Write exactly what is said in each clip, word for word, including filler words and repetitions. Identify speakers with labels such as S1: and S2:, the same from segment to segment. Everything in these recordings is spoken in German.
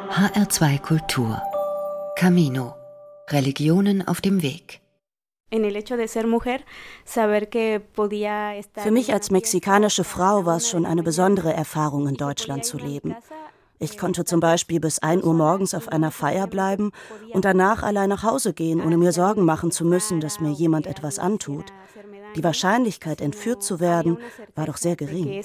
S1: H R zwei Kultur. Camino. Religionen auf dem Weg.
S2: Für mich als mexikanische Frau war es schon eine besondere Erfahrung, in Deutschland zu leben. Ich konnte zum Beispiel bis ein Uhr morgens auf einer Feier bleiben und danach allein nach Hause gehen, ohne mir Sorgen machen zu müssen, dass mir jemand etwas antut. Die Wahrscheinlichkeit, entführt zu werden, war doch sehr gering.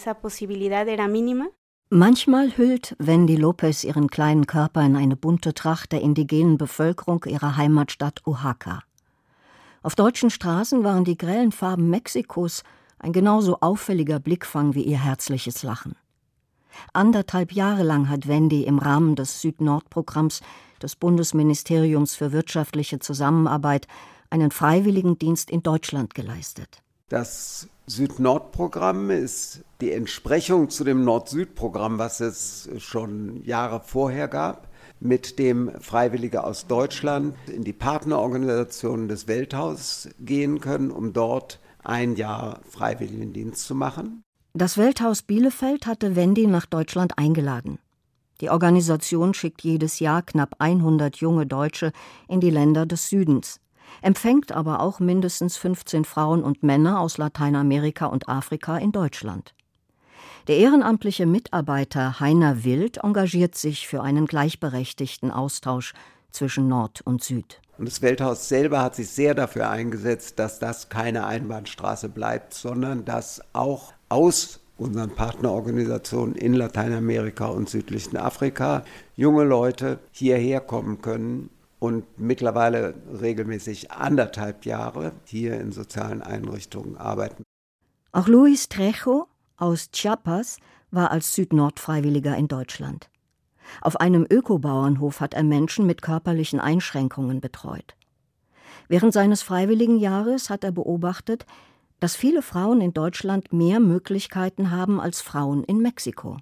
S3: Manchmal hüllt Wendy Lopez ihren kleinen Körper in eine bunte Tracht der indigenen Bevölkerung ihrer Heimatstadt Oaxaca. Auf deutschen Straßen waren die grellen Farben Mexikos ein genauso auffälliger Blickfang wie ihr herzliches Lachen. Anderthalb Jahre lang hat Wendy im Rahmen des Süd-Nord-Programms des Bundesministeriums für wirtschaftliche Zusammenarbeit einen Freiwilligendienst in Deutschland geleistet.
S4: Das Süd-Nord-Programm ist die Entsprechung zu dem Nord-Süd-Programm, was es schon Jahre vorher gab, mit dem Freiwillige aus Deutschland in die Partnerorganisationen des Welthaus gehen können, um dort ein Jahr Freiwilligendienst zu machen.
S3: Das Welthaus Bielefeld hatte Wendy nach Deutschland eingeladen. Die Organisation schickt jedes Jahr knapp hundert junge Deutsche in die Länder des Südens, empfängt aber auch mindestens fünfzehn Frauen und Männer aus Lateinamerika und Afrika in Deutschland. Der ehrenamtliche Mitarbeiter Heiner Wild engagiert sich für einen gleichberechtigten Austausch zwischen Nord und Süd.
S4: Und das Welthaus selber hat sich sehr dafür eingesetzt, dass das keine Einbahnstraße bleibt, sondern dass auch aus unseren Partnerorganisationen in Lateinamerika und südlichen Afrika junge Leute hierher kommen können und mittlerweile regelmäßig anderthalb Jahre hier in sozialen Einrichtungen arbeiten.
S3: Auch Luis Trejo aus Chiapas war als Süd-Nord-Freiwilliger in Deutschland. Auf einem Ökobauernhof hat er Menschen mit körperlichen Einschränkungen betreut. Während seines Freiwilligenjahres hat er beobachtet, dass viele Frauen in Deutschland mehr Möglichkeiten haben als Frauen in Mexiko.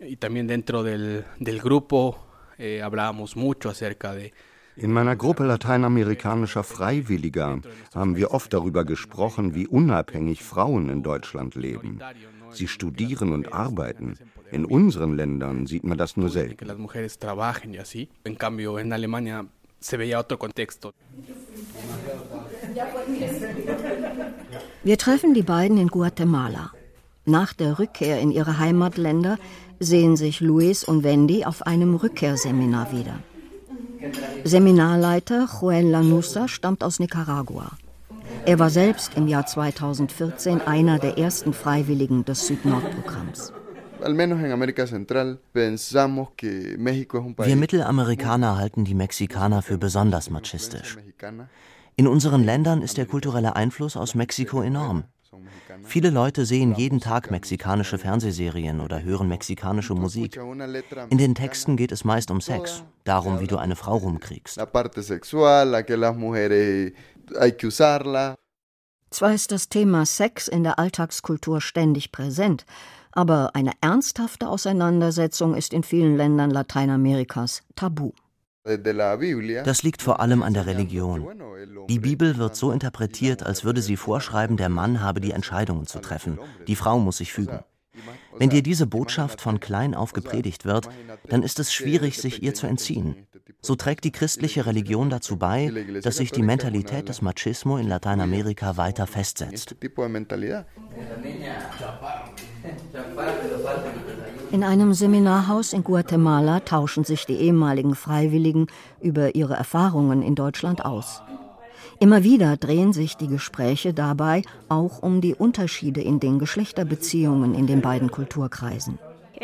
S5: In meiner Gruppe lateinamerikanischer Freiwilliger haben wir oft darüber gesprochen, wie unabhängig Frauen in Deutschland leben. Sie studieren und arbeiten. In unseren Ländern sieht man das nur selten.
S3: Wir treffen die beiden in Guatemala. Nach der Rückkehr in ihre Heimatländer sehen sich Luis und Wendy auf einem Rückkehrseminar wieder. Seminarleiter Joel Lanusa stammt aus Nicaragua. Er war selbst im Jahr zweitausendvierzehn einer der ersten Freiwilligen des Süd-Nord-Programms.
S6: Wir Mittelamerikaner halten die Mexikaner für besonders machistisch. In unseren Ländern ist der kulturelle Einfluss aus Mexiko enorm. Viele Leute sehen jeden Tag mexikanische Fernsehserien oder hören mexikanische Musik. In den Texten geht es meist um Sex, darum, wie du eine Frau rumkriegst.
S3: Zwar ist das Thema Sex in der Alltagskultur ständig präsent, aber eine ernsthafte Auseinandersetzung ist in vielen Ländern Lateinamerikas tabu.
S6: Das liegt vor allem an der Religion. Die Bibel wird so interpretiert, als würde sie vorschreiben, der Mann habe die Entscheidungen zu treffen, die Frau muss sich fügen. Wenn dir diese Botschaft von klein auf gepredigt wird, dann ist es schwierig, sich ihr zu entziehen. So trägt die christliche Religion dazu bei, dass sich die Mentalität des Machismo in Lateinamerika weiter festsetzt.
S3: In einem Seminarhaus in Guatemala tauschen sich die ehemaligen Freiwilligen über ihre Erfahrungen in Deutschland aus. Immer wieder drehen sich die Gespräche dabei auch um die Unterschiede in den Geschlechterbeziehungen in den beiden Kulturkreisen.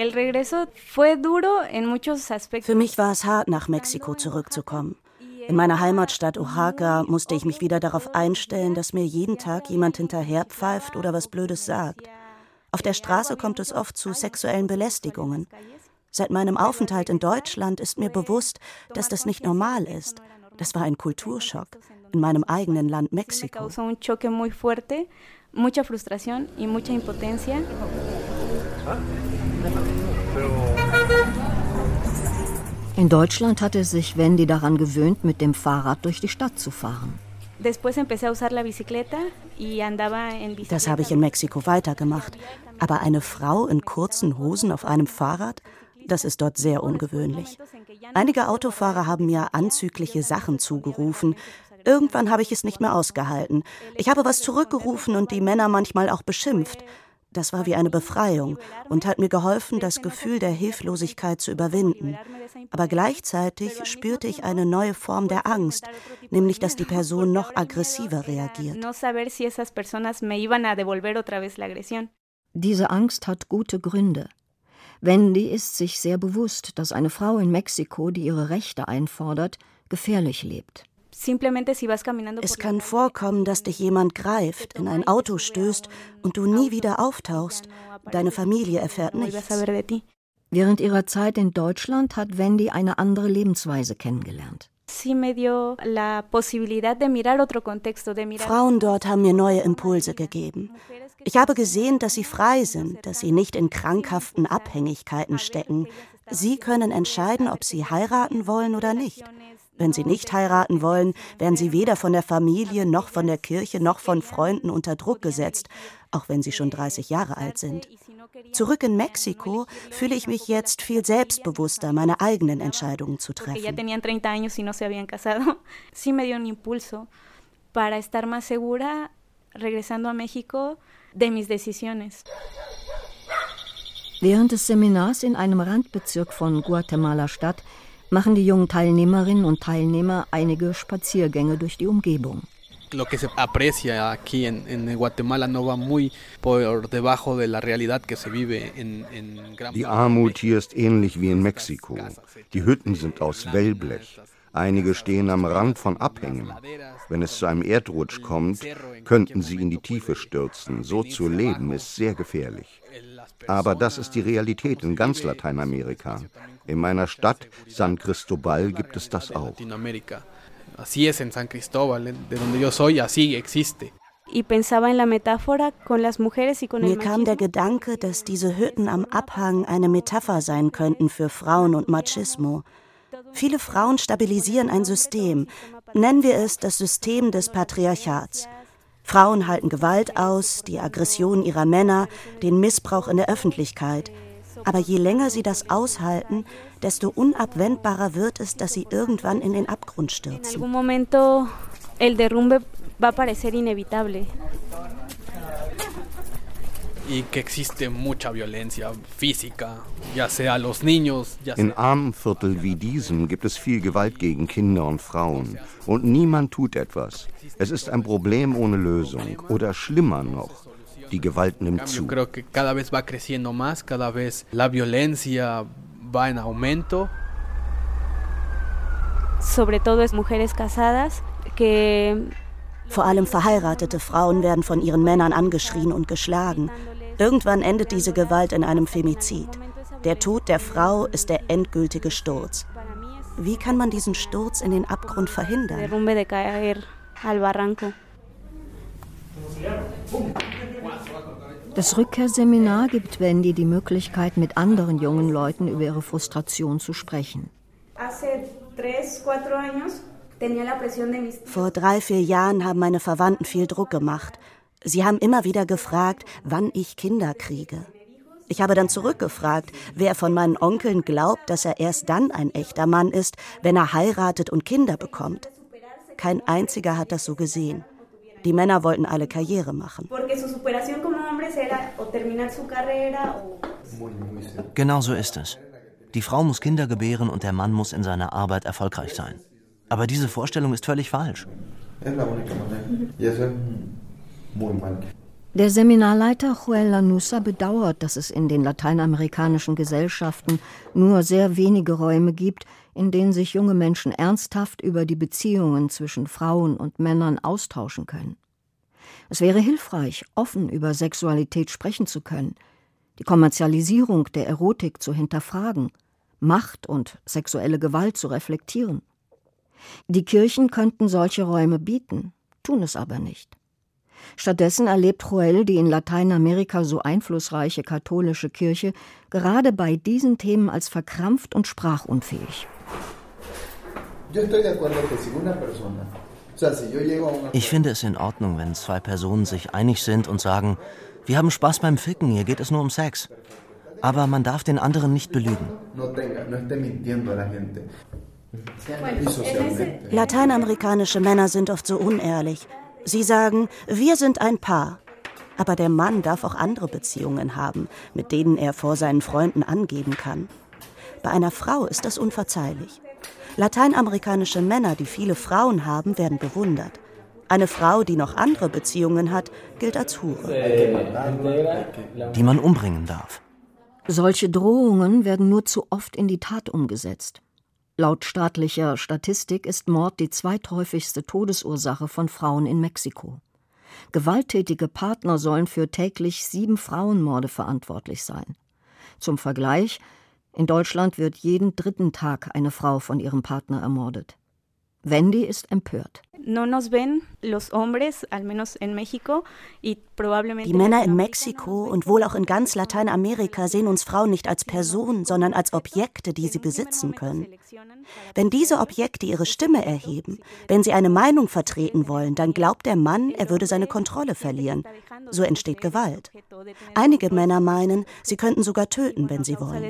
S2: Für mich war es hart, nach Mexiko zurückzukommen. In meiner Heimatstadt Oaxaca musste ich mich wieder darauf einstellen, dass mir jeden Tag jemand hinterherpfeift oder was Blödes sagt. Auf der Straße kommt es oft zu sexuellen Belästigungen. Seit meinem Aufenthalt in Deutschland ist mir bewusst, dass das nicht normal ist. Das war ein Kulturschock in meinem eigenen Land Mexiko.
S3: In Deutschland hatte sich Wendy daran gewöhnt, mit dem Fahrrad durch die Stadt zu fahren.
S2: Das habe ich in Mexiko weitergemacht. Aber eine Frau in kurzen Hosen auf einem Fahrrad? Das ist dort sehr ungewöhnlich. Einige Autofahrer haben mir anzügliche Sachen zugerufen. Irgendwann habe ich es nicht mehr ausgehalten. Ich habe was zurückgerufen und die Männer manchmal auch beschimpft. Das war wie eine Befreiung und hat mir geholfen, das Gefühl der Hilflosigkeit zu überwinden. Aber gleichzeitig spürte ich eine neue Form der Angst, nämlich dass die Person noch aggressiver reagiert.
S3: Diese Angst hat gute Gründe. Wendy ist sich sehr bewusst, dass eine Frau in Mexiko, die ihre Rechte einfordert, gefährlich lebt.
S2: Es kann vorkommen, dass dich jemand greift, in ein Auto stößt und du nie wieder auftauchst. Deine Familie erfährt nichts.
S3: Während ihrer Zeit in Deutschland hat Wendy eine andere Lebensweise kennengelernt.
S2: Frauen dort haben mir neue Impulse gegeben. Ich habe gesehen, dass sie frei sind, dass sie nicht in krankhaften Abhängigkeiten stecken. Sie können entscheiden, ob sie heiraten wollen oder nicht. Wenn sie nicht heiraten wollen, werden sie weder von der Familie noch von der Kirche noch von Freunden unter Druck gesetzt, auch wenn sie schon dreißig Jahre alt sind. Zurück in Mexiko fühle ich mich jetzt viel selbstbewusster, meine eigenen Entscheidungen zu treffen.
S3: Während des Seminars in einem Randbezirk von Guatemala-Stadt machen die jungen Teilnehmerinnen und Teilnehmer einige Spaziergänge durch die Umgebung.
S7: Lo que se aprecia aquí en, en Guatemala no va muy por debajo de la realidad que se vive en, en gran.
S5: Die Armut hier ist ähnlich wie in Mexiko. Die Hütten sind aus Wellblech. Einige stehen am Rand von Abhängen. Wenn es zu einem Erdrutsch kommt, könnten sie in die Tiefe stürzen. So zu leben ist sehr gefährlich. Aber das ist die Realität in ganz Lateinamerika. In meiner Stadt San Cristobal gibt es das auch.
S7: Así es en San Cristóbal, de donde yo soy, así existe.
S2: Mir kam der Gedanke, dass diese Hütten am Abhang eine Metapher sein könnten für Frauen und Machismo. Viele Frauen stabilisieren ein System. Nennen wir es das System des Patriarchats. Frauen halten Gewalt aus, die Aggression ihrer Männer, den Missbrauch in der Öffentlichkeit. Aber je länger sie das aushalten, desto unabwendbarer wird es, dass sie irgendwann in den Abgrund stürzen.
S5: In armen Vierteln wie diesem gibt es viel Gewalt gegen Kinder und Frauen. Und niemand tut etwas. Es ist ein Problem ohne Lösung. Oder schlimmer noch. Die Gewalt nimmt zu.
S2: Vor allem verheiratete Frauen werden von ihren Männern angeschrien und geschlagen. Irgendwann endet diese Gewalt in einem Femizid. Der Tod der Frau ist der endgültige Sturz. Wie kann man diesen Sturz in den Abgrund verhindern?
S3: Das Rückkehrseminar gibt Wendy die Möglichkeit, mit anderen jungen Leuten über ihre Frustration zu sprechen.
S2: Vor drei, vier Jahren haben meine Verwandten viel Druck gemacht. Sie haben immer wieder gefragt, wann ich Kinder kriege. Ich habe dann zurückgefragt, wer von meinen Onkeln glaubt, dass er erst dann ein echter Mann ist, wenn er heiratet und Kinder bekommt. Kein einziger hat das so gesehen. Die Männer wollten alle Karriere machen.
S6: Genau so ist es. Die Frau muss Kinder gebären und der Mann muss in seiner Arbeit erfolgreich sein. Aber diese Vorstellung ist völlig falsch.
S3: Der Seminarleiter Joel Lanusa bedauert, dass es in den lateinamerikanischen Gesellschaften nur sehr wenige Räume gibt, in denen sich junge Menschen ernsthaft über die Beziehungen zwischen Frauen und Männern austauschen können. Es wäre hilfreich, offen über Sexualität sprechen zu können, die Kommerzialisierung der Erotik zu hinterfragen, Macht und sexuelle Gewalt zu reflektieren. Die Kirchen könnten solche Räume bieten, tun es aber nicht. Stattdessen erlebt Joel die in Lateinamerika so einflussreiche katholische Kirche gerade bei diesen Themen als verkrampft und sprachunfähig.
S6: Ich finde es in Ordnung, wenn zwei Personen sich einig sind und sagen, wir haben Spaß beim Ficken, hier geht es nur um Sex. Aber man darf den anderen nicht belügen.
S2: Lateinamerikanische Männer sind oft so unehrlich. Sie sagen, wir sind ein Paar. Aber der Mann darf auch andere Beziehungen haben, mit denen er vor seinen Freunden angeben kann. Bei einer Frau ist das unverzeihlich. Lateinamerikanische Männer, die viele Frauen haben, werden bewundert. Eine Frau, die noch andere Beziehungen hat, gilt als Hure.
S6: Die man umbringen darf.
S3: Solche Drohungen werden nur zu oft in die Tat umgesetzt. Laut staatlicher Statistik ist Mord die zweithäufigste Todesursache von Frauen in Mexiko. Gewalttätige Partner sollen für täglich sieben Frauenmorde verantwortlich sein. Zum Vergleich: In Deutschland wird jeden dritten Tag eine Frau von ihrem Partner ermordet. Wendy ist empört.
S2: Die Männer in Mexiko und wohl auch in ganz Lateinamerika sehen uns Frauen nicht als Person, sondern als Objekte, die sie besitzen können. Wenn diese Objekte ihre Stimme erheben, wenn sie eine Meinung vertreten wollen, dann glaubt der Mann, er würde seine Kontrolle verlieren. So entsteht Gewalt. Einige Männer meinen, sie könnten sogar töten, wenn sie wollen.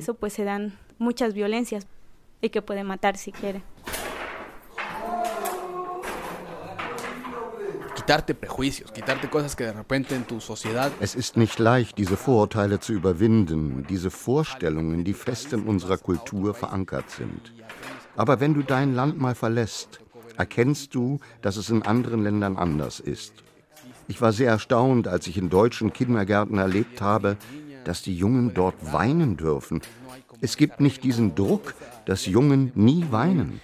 S5: Es ist nicht leicht, diese Vorurteile zu überwinden, diese Vorstellungen, die fest in unserer Kultur verankert sind. Aber wenn du dein Land mal verlässt, erkennst du, dass es in anderen Ländern anders ist. Ich war sehr erstaunt, als ich in deutschen Kindergärten erlebt habe, dass die Jungen dort weinen dürfen. Es gibt nicht diesen Druck, dass Jungen nie weinen.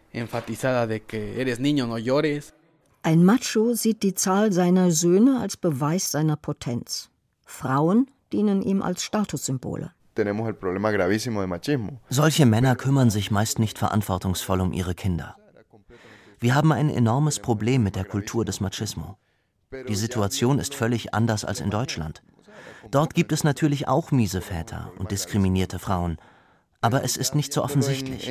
S3: Ein Macho sieht die Zahl seiner Söhne als Beweis seiner Potenz. Frauen dienen ihm als Statussymbole.
S6: Solche Männer kümmern sich meist nicht verantwortungsvoll um ihre Kinder. Wir haben ein enormes Problem mit der Kultur des Machismo. Die Situation ist völlig anders als in Deutschland. Dort gibt es natürlich auch miese Väter und diskriminierte Frauen. Aber es ist nicht so offensichtlich.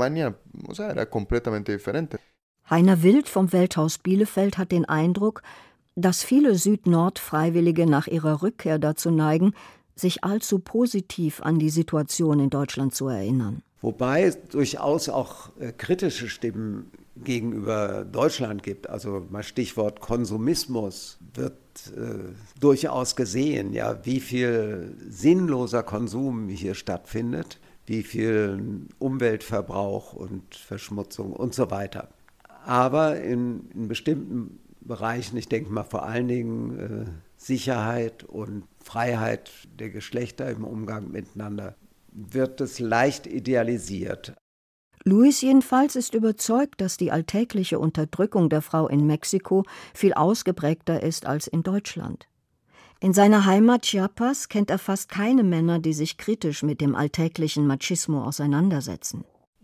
S3: Heiner Wild vom Welthaus Bielefeld hat den Eindruck, dass viele Süd-Nord-Freiwillige nach ihrer Rückkehr dazu neigen, sich allzu positiv an die Situation in Deutschland zu erinnern.
S4: Wobei es durchaus auch äh, kritische Stimmen gegenüber Deutschland gibt. Also mal Stichwort Konsumismus wird äh, durchaus gesehen, ja, wie viel sinnloser Konsum hier stattfindet, wie viel Umweltverbrauch und Verschmutzung und so weiter. Aber in, in bestimmten Bereichen, ich denke mal vor allen Dingen äh, Sicherheit und Freiheit der Geschlechter im Umgang miteinander, wird es leicht idealisiert.
S3: Luis jedenfalls ist überzeugt, dass die alltägliche Unterdrückung der Frau in Mexiko viel ausgeprägter ist als in Deutschland. In seiner Heimat Chiapas kennt er fast keine Männer, die sich kritisch mit dem alltäglichen Machismo auseinandersetzen.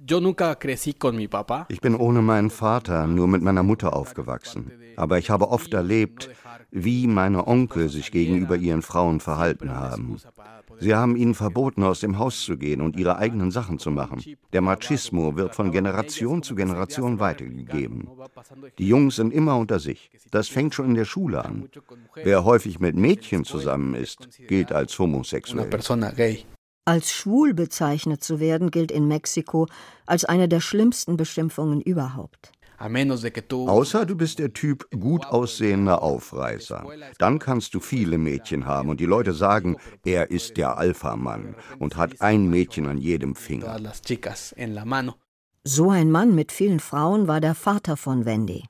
S5: Ich bin ohne meinen Vater, nur mit meiner Mutter aufgewachsen. Aber ich habe oft erlebt, wie meine Onkel sich gegenüber ihren Frauen verhalten haben. Sie haben ihnen verboten, aus dem Haus zu gehen und ihre eigenen Sachen zu machen. Der Machismo wird von Generation zu Generation weitergegeben. Die Jungs sind immer unter sich. Das fängt schon in der Schule an. Wer häufig mit Mädchen zusammen ist, gilt als homosexuell.
S3: Als schwul bezeichnet zu werden, gilt in Mexiko als eine der schlimmsten Beschimpfungen überhaupt.
S5: Außer du bist der Typ gut aussehender Aufreißer. Dann kannst du viele Mädchen haben und die Leute sagen, er ist der Alpha-Mann und hat ein Mädchen an jedem Finger.
S3: So ein Mann mit vielen Frauen war der Vater von Wendy.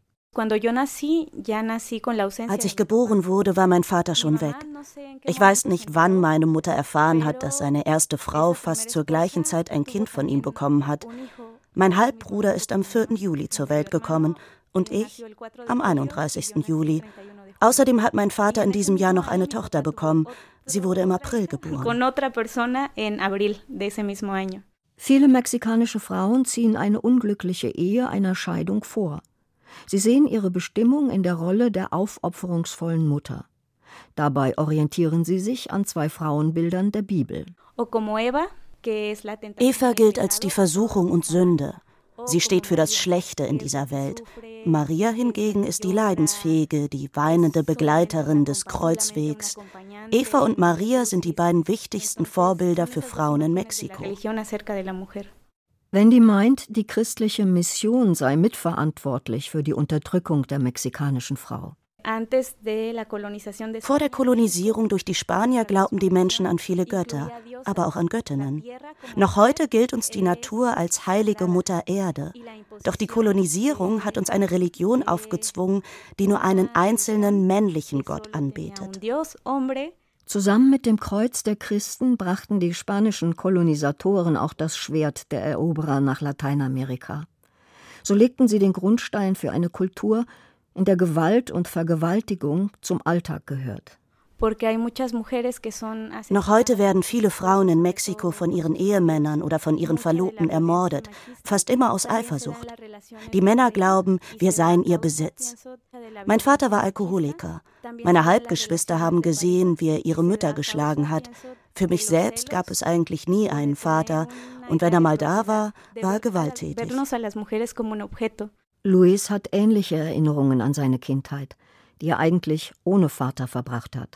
S2: Als ich geboren wurde, war mein Vater schon weg. Ich weiß nicht, wann meine Mutter erfahren hat, dass seine erste Frau fast zur gleichen Zeit ein Kind von ihm bekommen hat. Mein Halbbruder ist am vierten Juli zur Welt gekommen und ich am einunddreißigsten Juli. Außerdem hat mein Vater in diesem Jahr noch eine Tochter bekommen. Sie wurde im April geboren.
S3: Viele mexikanische Frauen ziehen eine unglückliche Ehe einer Scheidung vor. Sie sehen ihre Bestimmung in der Rolle der aufopferungsvollen Mutter. Dabei orientieren sie sich an zwei Frauenbildern der Bibel.
S2: Eva gilt als die Versuchung und Sünde. Sie steht für das Schlechte in dieser Welt. Maria hingegen ist die leidensfähige, die weinende Begleiterin des Kreuzwegs. Eva und Maria sind die beiden wichtigsten Vorbilder für Frauen in Mexiko.
S3: Wendy meint, die christliche Mission sei mitverantwortlich für die Unterdrückung der mexikanischen Frau.
S2: Vor der Kolonisierung durch die Spanier glaubten die Menschen an viele Götter, aber auch an Göttinnen. Noch heute gilt uns die Natur als heilige Mutter Erde. Doch die Kolonisierung hat uns eine Religion aufgezwungen, die nur einen einzelnen männlichen Gott anbetet.
S3: Zusammen mit dem Kreuz der Christen brachten die spanischen Kolonisatoren auch das Schwert der Eroberer nach Lateinamerika. So legten sie den Grundstein für eine Kultur, in der Gewalt und Vergewaltigung zum Alltag gehört.
S2: Noch heute werden viele Frauen in Mexiko von ihren Ehemännern oder von ihren Verlobten ermordet, fast immer aus Eifersucht. Die Männer glauben, wir seien ihr Besitz. Mein Vater war Alkoholiker. Meine Halbgeschwister haben gesehen, wie er ihre Mütter geschlagen hat. Für mich selbst gab es eigentlich nie einen Vater, und wenn er mal da war, war er gewalttätig.
S3: Luis hat ähnliche Erinnerungen an seine Kindheit, die er eigentlich ohne Vater verbracht hat.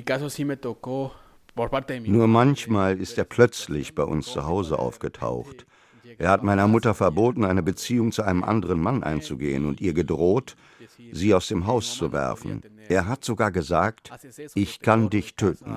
S5: Nur manchmal ist er plötzlich bei uns zu Hause aufgetaucht. Er hat meiner Mutter verboten, eine Beziehung zu einem anderen Mann einzugehen und ihr gedroht, sie aus dem Haus zu werfen. Er hat sogar gesagt, ich kann dich töten.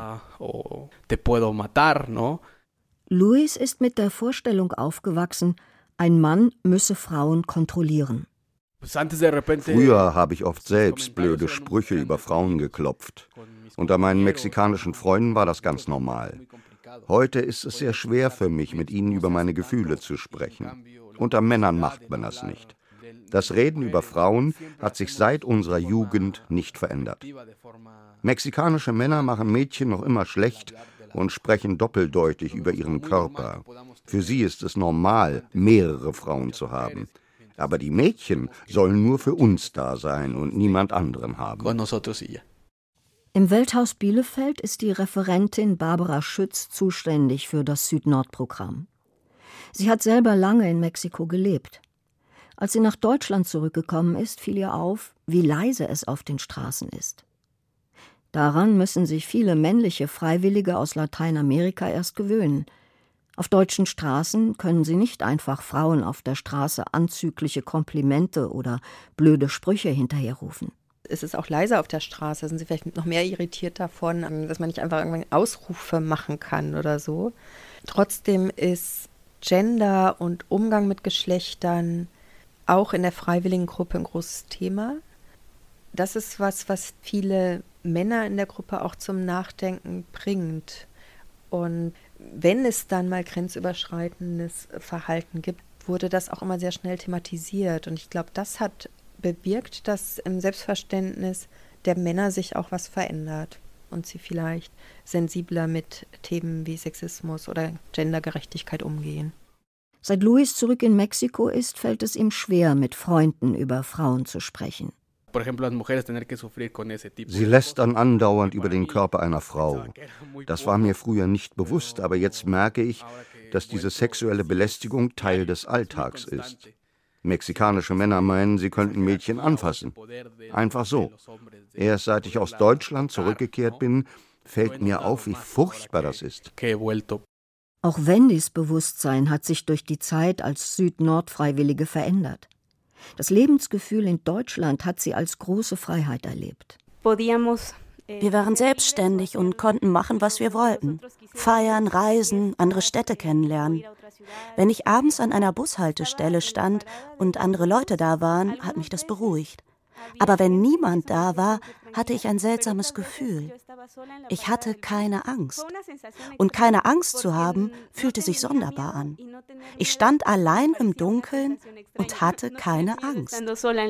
S3: Luis ist mit der Vorstellung aufgewachsen, ein Mann müsse Frauen kontrollieren.
S5: Früher habe ich oft selbst blöde Sprüche über Frauen geklopft. Unter meinen mexikanischen Freunden war das ganz normal. Heute ist es sehr schwer für mich, mit ihnen über meine Gefühle zu sprechen. Unter Männern macht man das nicht. Das Reden über Frauen hat sich seit unserer Jugend nicht verändert. Mexikanische Männer machen Mädchen noch immer schlecht und sprechen doppeldeutig über ihren Körper. Für sie ist es normal, mehrere Frauen zu haben. Aber die Mädchen sollen nur für uns da sein und niemand anderen haben.
S3: Im Welthaus Bielefeld ist die Referentin Barbara Schütz zuständig für das Süd-Nord-Programm. Sie hat selber lange in Mexiko gelebt. Als sie nach Deutschland zurückgekommen ist, fiel ihr auf, wie leise es auf den Straßen ist. Daran müssen sich viele männliche Freiwillige aus Lateinamerika erst gewöhnen. Auf deutschen Straßen können sie nicht einfach Frauen auf der Straße anzügliche Komplimente oder blöde Sprüche hinterherrufen.
S8: Es ist auch leiser auf der Straße, sind sie vielleicht noch mehr irritiert davon, dass man nicht einfach irgendwann Ausrufe machen kann oder so. Trotzdem ist Gender und Umgang mit Geschlechtern auch in der Freiwilligengruppe ein großes Thema. Das ist was, was viele Männer in der Gruppe auch zum Nachdenken bringt. Und wenn es dann mal grenzüberschreitendes Verhalten gibt, wurde das auch immer sehr schnell thematisiert. Und ich glaube, das hat bewirkt, dass im Selbstverständnis der Männer sich auch was verändert und sie vielleicht sensibler mit Themen wie Sexismus oder Gendergerechtigkeit umgehen.
S3: Seit Luis zurück in Mexiko ist, fällt es ihm schwer, mit Freunden über Frauen zu sprechen.
S5: Sie lästern andauernd über den Körper einer Frau. Das war mir früher nicht bewusst, aber jetzt merke ich, dass diese sexuelle Belästigung Teil des Alltags ist. Mexikanische Männer meinen, sie könnten Mädchen anfassen. Einfach so. Erst seit ich aus Deutschland zurückgekehrt bin, fällt mir auf, wie furchtbar das ist.
S3: Auch Wendys Bewusstsein hat sich durch die Zeit als Süd-Nord-Freiwillige verändert. Das Lebensgefühl in Deutschland hat sie als große Freiheit erlebt.
S2: Wir waren selbstständig und konnten machen, was wir wollten. Feiern, reisen, andere Städte kennenlernen. Wenn ich abends an einer Bushaltestelle stand und andere Leute da waren, hat mich das beruhigt. Aber wenn niemand da war, hatte ich ein seltsames Gefühl. Ich hatte keine Angst. Und keine Angst zu haben, fühlte sich sonderbar an. Ich stand allein im Dunkeln und hatte keine Angst.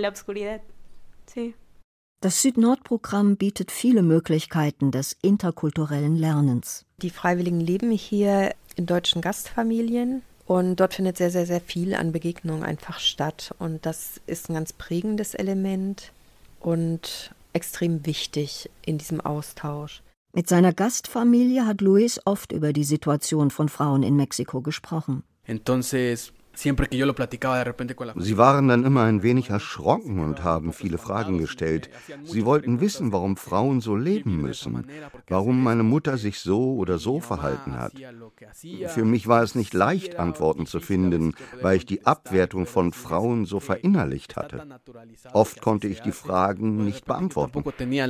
S3: Das Süd-Nord-Programm bietet viele Möglichkeiten des interkulturellen Lernens.
S8: Die Freiwilligen leben hier in deutschen Gastfamilien und dort findet sehr, sehr, sehr viel an Begegnungen einfach statt. Und das ist ein ganz prägendes Element und extrem wichtig in diesem Austausch.
S3: Mit seiner Gastfamilie hat Luis oft über die Situation von Frauen in Mexiko gesprochen.
S5: Sie waren dann immer ein wenig erschrocken und haben viele Fragen gestellt. Sie wollten wissen, warum Frauen so leben müssen, warum meine Mutter sich so oder so verhalten hat. Für mich war es nicht leicht, Antworten zu finden, weil ich die Abwertung von Frauen so verinnerlicht hatte. Oft konnte ich die Fragen nicht beantworten.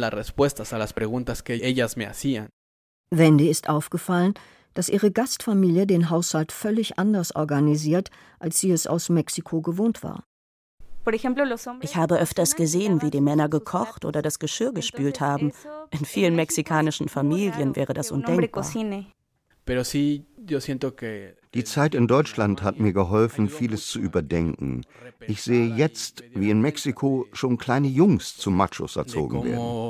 S3: Wendy ist aufgefallen, dass ihre Gastfamilie den Haushalt völlig anders organisiert, als sie es aus Mexiko gewohnt war.
S2: Ich habe öfters gesehen, wie die Männer gekocht oder das Geschirr gespült haben. In vielen mexikanischen Familien wäre das undenkbar.
S5: Die Zeit in Deutschland hat mir geholfen, vieles zu überdenken. Ich sehe jetzt, wie in Mexiko schon kleine Jungs zu Machos erzogen werden.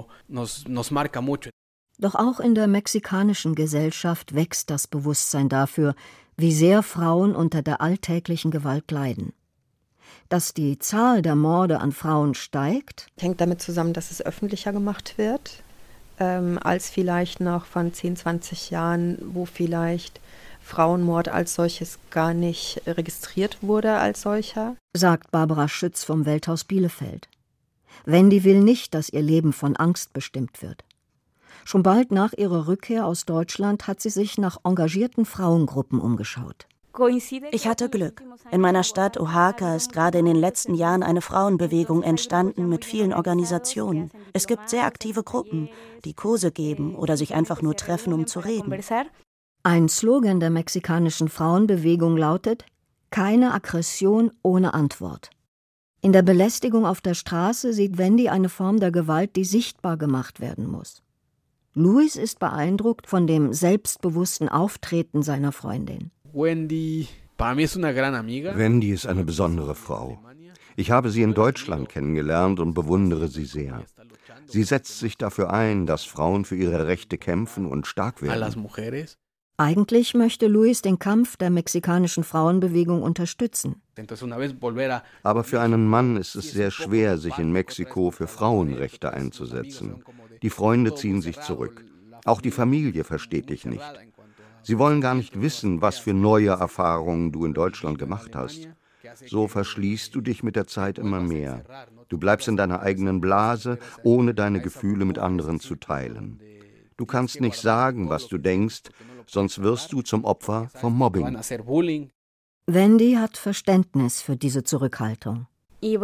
S3: Doch auch in der mexikanischen Gesellschaft wächst das Bewusstsein dafür, wie sehr Frauen unter der alltäglichen Gewalt leiden. Dass die Zahl der Morde an Frauen steigt,
S8: hängt damit zusammen, dass es öffentlicher gemacht wird, ähm, als vielleicht noch von zehn, zwanzig Jahren, wo vielleicht Frauenmord als solches gar nicht registriert wurde als solcher,
S3: sagt Barbara Schütz vom Welthaus Bielefeld. Wendy will nicht, dass ihr Leben von Angst bestimmt wird. Schon bald nach ihrer Rückkehr aus Deutschland hat sie sich nach engagierten Frauengruppen umgeschaut.
S2: Ich hatte Glück. In meiner Stadt Oaxaca ist gerade in den letzten Jahren eine Frauenbewegung entstanden mit vielen Organisationen. Es gibt sehr aktive Gruppen, die Kurse geben oder sich einfach nur treffen, um zu reden.
S3: Ein Slogan der mexikanischen Frauenbewegung lautet: Keine Aggression ohne Antwort. In der Belästigung auf der Straße sieht Wendy eine Form der Gewalt, die sichtbar gemacht werden muss. Luis ist beeindruckt von dem selbstbewussten Auftreten seiner Freundin.
S5: Wendy ist eine besondere Frau. Ich habe sie in Deutschland kennengelernt und bewundere sie sehr. Sie setzt sich dafür ein, dass Frauen für ihre Rechte kämpfen und stark werden.
S3: Eigentlich möchte Luis den Kampf der mexikanischen Frauenbewegung unterstützen.
S5: Aber für einen Mann ist es sehr schwer, sich in Mexiko für Frauenrechte einzusetzen. Die Freunde ziehen sich zurück. Auch die Familie versteht dich nicht. Sie wollen gar nicht wissen, was für neue Erfahrungen du in Deutschland gemacht hast. So verschließt du dich mit der Zeit immer mehr. Du bleibst in deiner eigenen Blase, ohne deine Gefühle mit anderen zu teilen. Du kannst nicht sagen, was du denkst, sonst wirst du zum Opfer vom Mobbing.
S3: Wendy hat Verständnis für diese Zurückhaltung.
S2: Ich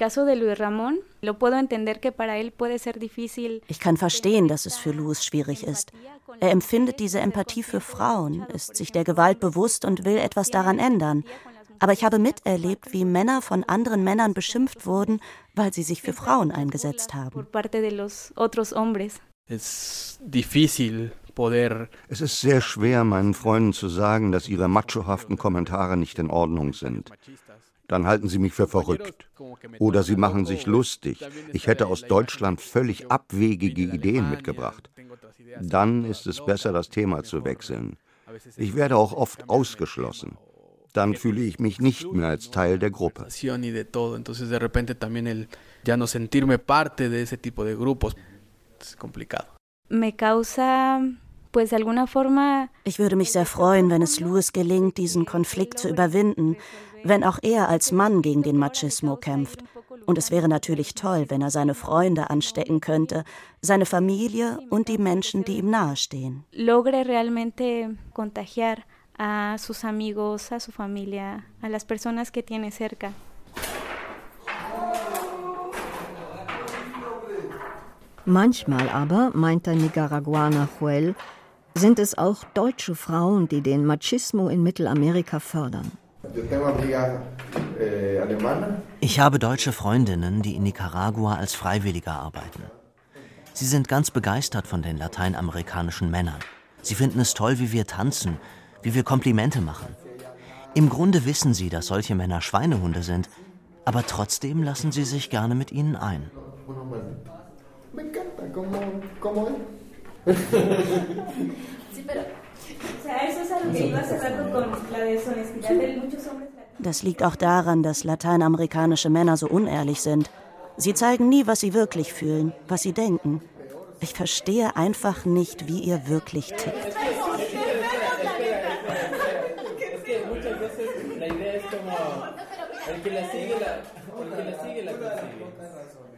S2: kann verstehen, dass es für Luis schwierig ist. Er empfindet diese Empathie für Frauen, ist sich der Gewalt bewusst und will etwas daran ändern. Aber ich habe miterlebt, wie Männer von anderen Männern beschimpft wurden, weil sie sich für Frauen eingesetzt haben.
S5: Es ist sehr schwer, meinen Freunden zu sagen, dass ihre machohaften Kommentare nicht in Ordnung sind. Dann halten sie mich für verrückt. Oder sie machen sich lustig. Ich hätte aus Deutschland völlig abwegige Ideen mitgebracht. Dann ist es besser, das Thema zu wechseln. Ich werde auch oft ausgeschlossen. Dann fühle ich mich nicht mehr als Teil der Gruppe.
S2: Ich würde mich sehr freuen, wenn es Luis gelingt, diesen Konflikt zu überwinden, wenn auch er als Mann gegen den Machismo kämpft. Und es wäre natürlich toll, wenn er seine Freunde anstecken könnte, seine Familie und die Menschen, die ihm nahestehen.
S9: Logre realmente contagiar a sus amigos, a su familia, a las personas que tiene cerca.
S3: Manchmal aber, meint der Nicaraguaner Joel, sind es auch deutsche Frauen, die den Machismo in Mittelamerika fördern.
S6: Ich habe deutsche Freundinnen, die in Nicaragua als Freiwillige arbeiten. Sie sind ganz begeistert von den lateinamerikanischen Männern. Sie finden es toll, wie wir tanzen, wie wir Komplimente machen. Im Grunde wissen sie, dass solche Männer Schweinehunde sind, aber trotzdem lassen sie sich gerne mit ihnen ein.
S2: Das liegt auch daran, dass lateinamerikanische Männer so unehrlich sind. Sie zeigen nie, was sie wirklich fühlen, was sie denken. Ich verstehe einfach nicht, wie ihr wirklich tickt.
S10: como el que la sigue la, el que la sigue la consigue.